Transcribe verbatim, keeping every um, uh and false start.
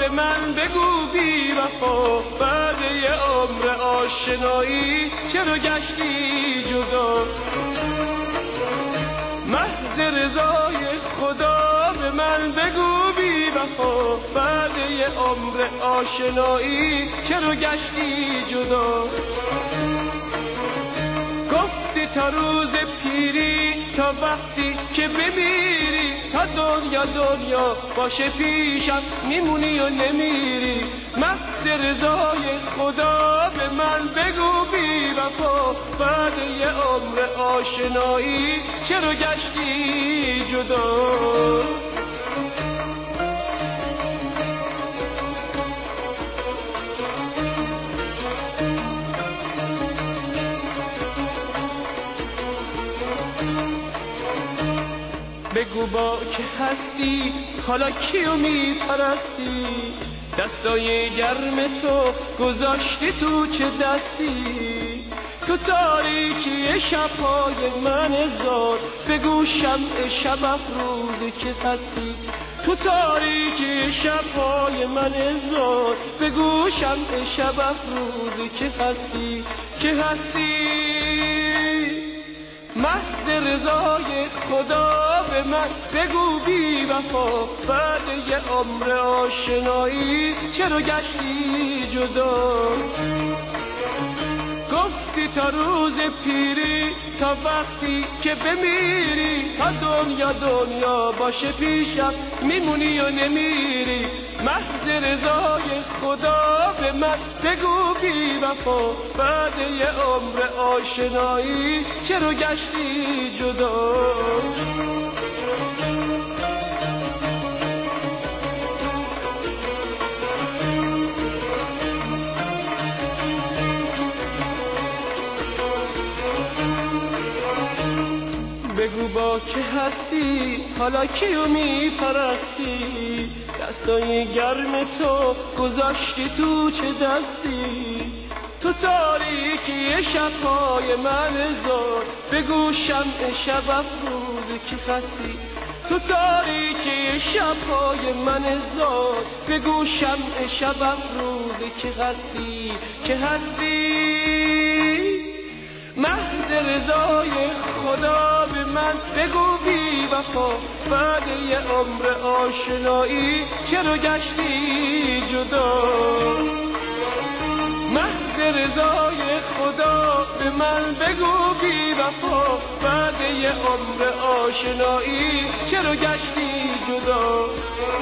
به من بگو بی وفا، بعد یه عمر آشنایی چرا گشتی جدا؟ محض رضای خدا به من بگو بی وفا، بعد یه عمر آشنایی چرا گشتی جدا؟ گفتی تا روز پیری، تا وقتی که بمیری، تا دنیا دنیا باشه پیشم میمونی و نمیری. محض رضای خدا به من بگو بی وفا، بعد یه عمر آشنایی چرا گشتی جدا؟ بگو با که هستی حالا کیو میپرستی؟ دستای گرم تو گذاشتی تو چه دستی؟ تو تاریکی شبهای من زاد بگو شمع شب افروز که هستی. تو تاریکی شبهای من زاد بگو شمع شب افروز که هستی، که هستی. محض رضای خدا به من بگو بی وفا، بعد یه عمر آشنایی چرا گشتی جدا؟ گفتی تا روز پیری، تا وقتی که بمیری، تا دنیا دنیا باشه پیشم میمونی و نمیری. محض رضای خدا به من بگو بی وفا، بعد یه عمر آشنایی چرا گشتی جدا؟ بگو با که هستی حالا کیو میپرستی؟ دستای گرم تو گذاشتی تو چه دستی؟ تو تاریکی شبهای من زاد بگو شمع شب افروز که هستی. تو تاریکی شبهای من زاد بگو شمع شب افروز که هستی، که هستی. محض رضای خدا به من بگو بی وفا، بعد یه عمر آشنایی چرا گشتی جدا؟ محض رضای خدا به من بگو بی وفا، بعد یه عمر آشنایی چرا گشتی جدا؟